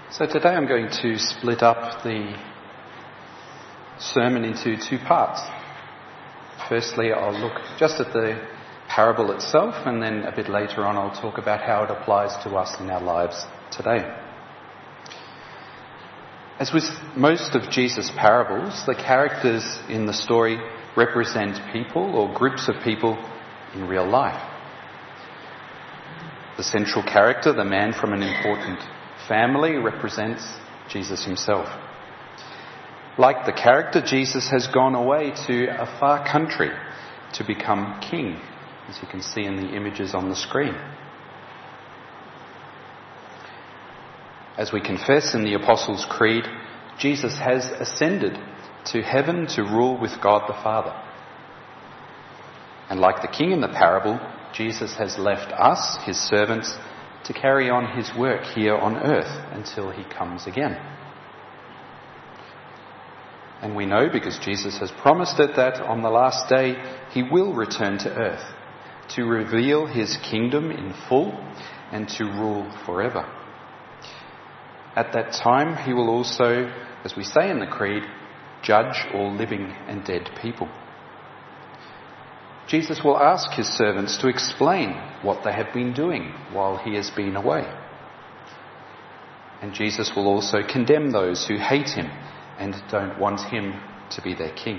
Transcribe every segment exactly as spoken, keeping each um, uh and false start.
So today I'm going to split up the sermon into two parts. Firstly, I'll look just at the parable itself, and then a bit later on I'll talk about how it applies to us in our lives today. As with most of Jesus' parables, the characters in the story represent people or groups of people in real life. The central character, the man from an important family, represents Jesus himself. Like the character, Jesus has gone away to a far country to become king, as you can see in the images on the screen. As we confess in the Apostles' Creed, Jesus has ascended to heaven to rule with God the Father. And like the king in the parable, Jesus has left us, his servants, to carry on his work here on earth until he comes again. And we know, because Jesus has promised it, that on the last day he will return to earth to reveal his kingdom in full and to rule forever. At that time he will also, as we say in the Creed, judge all living and dead people. Jesus will ask his servants to explain what they have been doing while he has been away. And Jesus will also condemn those who hate him and don't want him to be their king.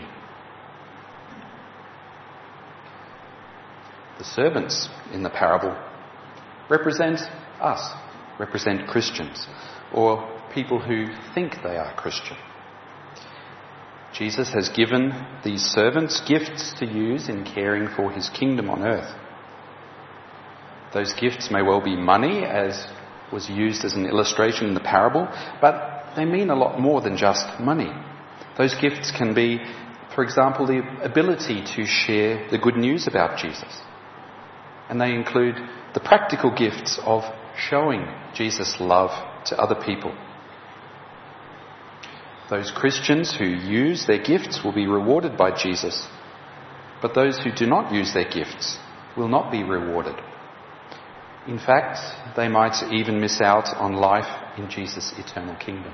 The servants in the parable represent us, represent Christians, or people who think they are Christian. Jesus has given these servants gifts to use in caring for his kingdom on earth. Those gifts may well be money, as was used as an illustration in the parable, but they mean a lot more than just money. Those gifts can be, for example, the ability to share the good news about Jesus. And they include the practical gifts of showing Jesus' love to other people. Those Christians who use their gifts will be rewarded by Jesus, but those who do not use their gifts will not be rewarded. In fact, they might even miss out on life in Jesus' eternal kingdom.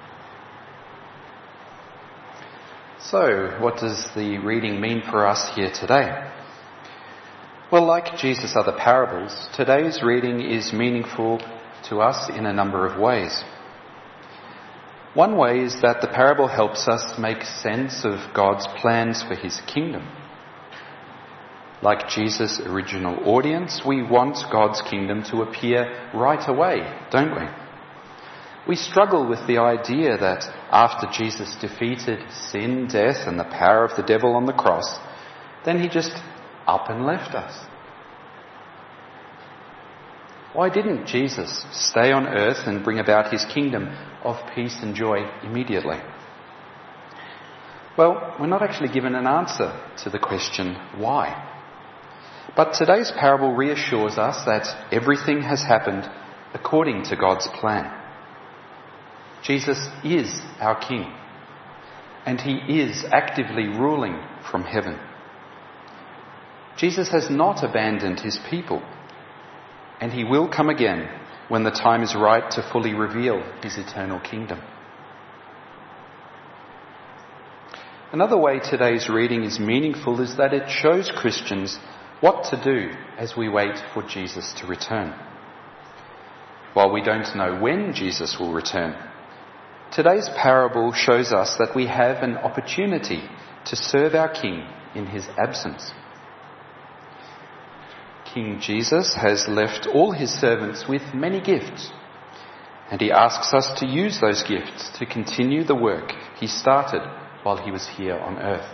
So, what does the reading mean for us here today? Well, like Jesus' other parables, today's reading is meaningful to us in a number of ways. One way is that the parable helps us make sense of God's plans for his kingdom. Like Jesus' original audience, we want God's kingdom to appear right away, don't we? We struggle with the idea that after Jesus defeated sin, death, and the power of the devil on the cross, then he just up and left us. Why didn't Jesus stay on earth and bring about his kingdom of peace and joy immediately? Well, we're not actually given an answer to the question why. But today's parable reassures us that everything has happened according to God's plan. Jesus is our King, and he is actively ruling from heaven. Jesus has not abandoned his people, and he will come again when the time is right to fully reveal his eternal kingdom. Another way today's reading is meaningful is that it shows Christians what to do as we wait for Jesus to return. While we don't know when Jesus will return, today's parable shows us that we have an opportunity to serve our King in his absence. King Jesus has left all his servants with many gifts, and he asks us to use those gifts to continue the work he started while he was here on earth.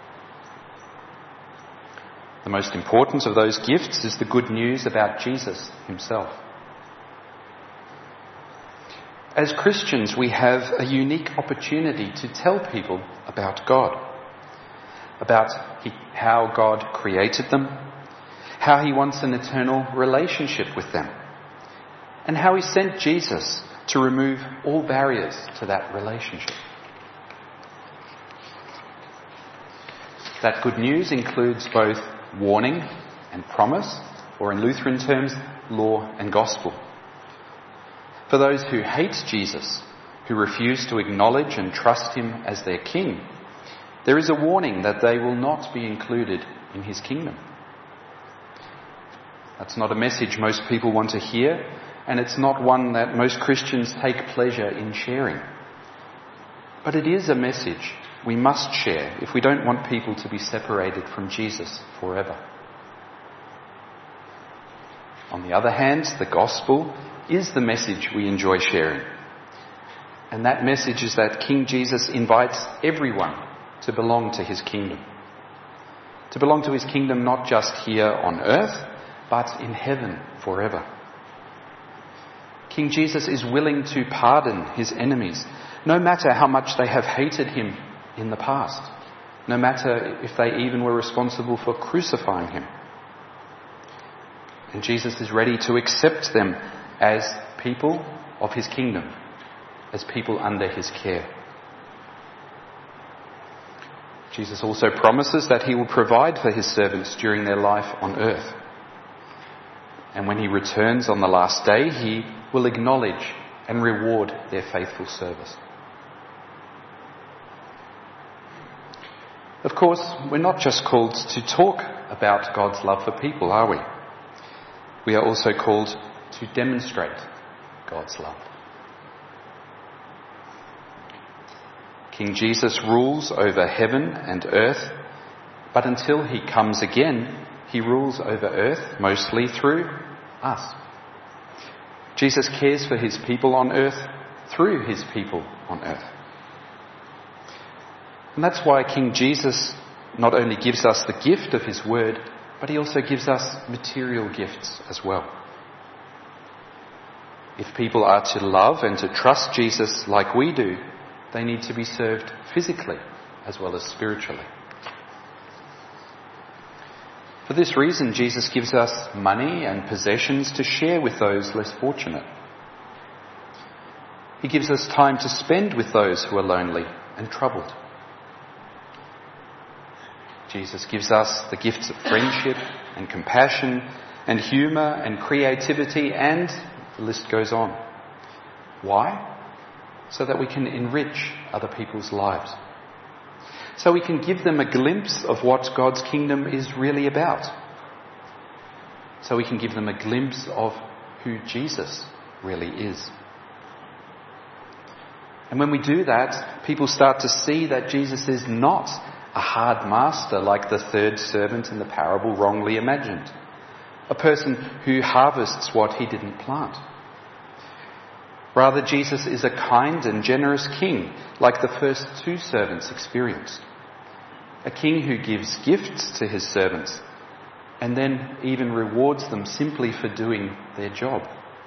The most important of those gifts is the good news about Jesus himself. As Christians, we have a unique opportunity to tell people about God, about how God created them, how he wants an eternal relationship with them, and how he sent Jesus to remove all barriers to that relationship. That good news includes both warning and promise, or in Lutheran terms, law and gospel. For those who hate Jesus, who refuse to acknowledge and trust him as their king, there is a warning that they will not be included in his kingdom. That's not a message most people want to hear, and it's not one that most Christians take pleasure in sharing. But it is a message we must share if we don't want people to be separated from Jesus forever. On the other hand, the gospel is the message we enjoy sharing. And that message is that King Jesus invites everyone to belong to his kingdom. To belong to his kingdom not just here on earth, but in heaven forever. King Jesus is willing to pardon his enemies, no matter how much they have hated him in the past, no matter if they even were responsible for crucifying him. And Jesus is ready to accept them as people of his kingdom, as people under his care. Jesus also promises that he will provide for his servants during their life on earth. And when he returns on the last day, he will acknowledge and reward their faithful service. Of course, we're not just called to talk about God's love for people, are we? We are also called to demonstrate God's love. King Jesus rules over heaven and earth, but until he comes again, he rules over earth mostly through us. Jesus cares for his people on earth through his people on earth. And that's why King Jesus not only gives us the gift of his word, but he also gives us material gifts as well. If people are to love and to trust Jesus like we do, they need to be served physically as well as spiritually. For this reason, Jesus gives us money and possessions to share with those less fortunate. He gives us time to spend with those who are lonely and troubled. Jesus gives us the gifts of friendship and compassion and humour and creativity, and the list goes on. Why? So that we can enrich other people's lives. So we can give them a glimpse of what God's kingdom is really about. So we can give them a glimpse of who Jesus really is. And when we do that, people start to see that Jesus is not a hard master like the third servant in the parable wrongly imagined. A person who harvests what he didn't plant. Rather, Jesus is a kind and generous king, like the first two servants experienced. A king who gives gifts to his servants and then even rewards them simply for doing their job.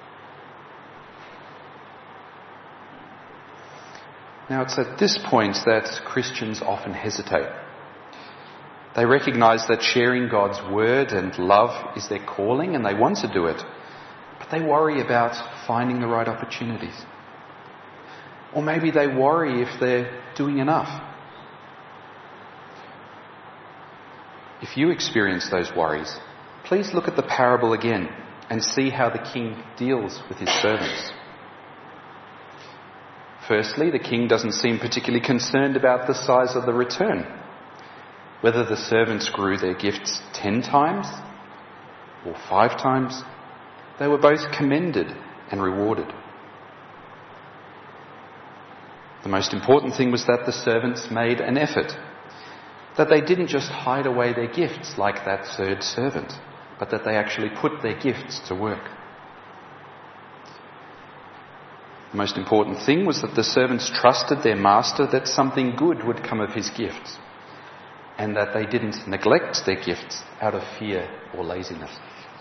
Now, it's at this point that Christians often hesitate. They recognise that sharing God's word and love is their calling and they want to do it, but they worry about finding the right opportunities. Or maybe they worry if they're doing enough. If you experience those worries, please look at the parable again and see how the king deals with his servants. Firstly, the king doesn't seem particularly concerned about the size of the return. Whether the servants grew their gifts ten times or five times, they were both commended and rewarded. The most important thing was that the servants made an effort, that they didn't just hide away their gifts like that third servant, but that they actually put their gifts to work. The most important thing was that the servants trusted their master that something good would come of his gifts, and that they didn't neglect their gifts out of fear or laziness.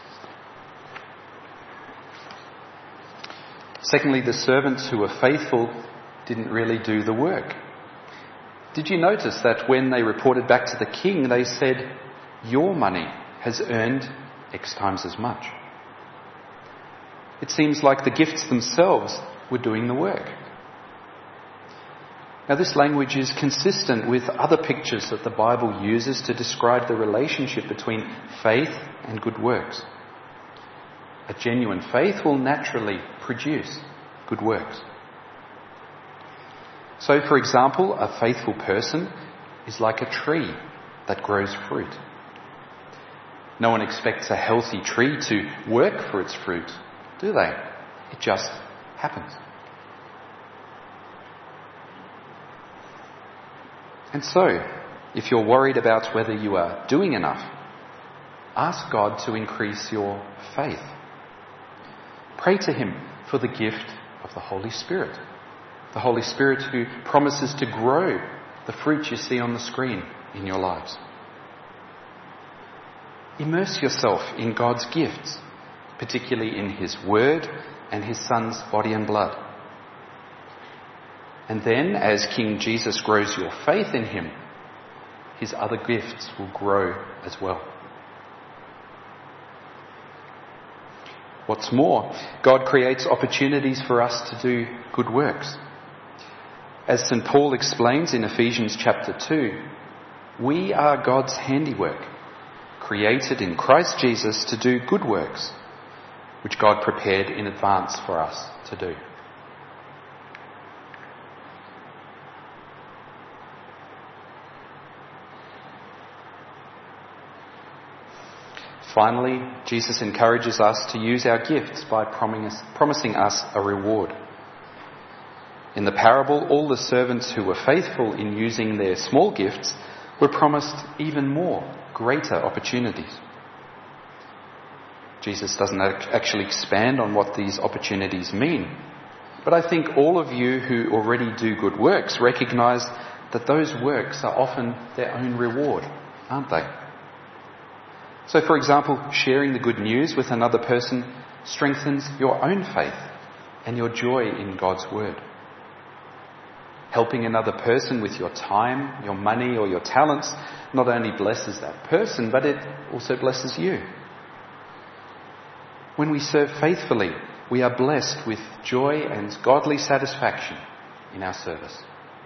Secondly, the servants who were faithful didn't really do the work. Did you notice that when they reported back to the king, they said, "Your money has earned X times as much"? It seems like the gifts themselves were doing the work. Now, this language is consistent with other pictures that the Bible uses to describe the relationship between faith and good works. A genuine faith will naturally produce good works. So, for example, a faithful person is like a tree that grows fruit. No one expects a healthy tree to work for its fruit, do they? It just happens. And so, if you're worried about whether you are doing enough, ask God to increase your faith. Pray to Him for the gift of the Holy Spirit. The Holy Spirit who promises to grow the fruit you see on the screen in your lives. Immerse yourself in God's gifts, particularly in His Word and His Son's body and blood. And then, as King Jesus grows your faith in Him, His other gifts will grow as well. What's more, God creates opportunities for us to do good works. As Saint Paul explains in Ephesians chapter two, we are God's handiwork, created in Christ Jesus to do good works, which God prepared in advance for us to do. Finally, Jesus encourages us to use our gifts by promising us a reward. In the parable, all the servants who were faithful in using their small gifts were promised even more, greater opportunities. Jesus doesn't actually expand on what these opportunities mean, but I think all of you who already do good works recognise that those works are often their own reward, aren't they? So, for example, sharing the good news with another person strengthens your own faith and your joy in God's Word. Helping another person with your time, your money or your talents not only blesses that person, but it also blesses you. When we serve faithfully, we are blessed with joy and godly satisfaction in our service.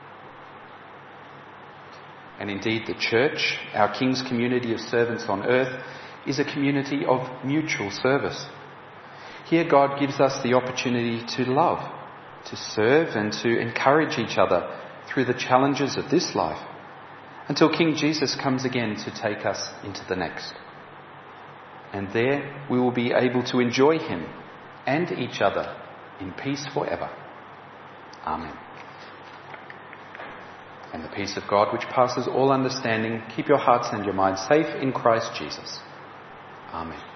And indeed, the Church, our King's community of servants on earth, is a community of mutual service. Here God gives us the opportunity to love, to serve and to encourage each other through the challenges of this life, until King Jesus comes again to take us into the next. And there we will be able to enjoy Him and each other in peace forever. Amen. And the peace of God, which passes all understanding, keep your hearts and your minds safe in Christ Jesus. Amen.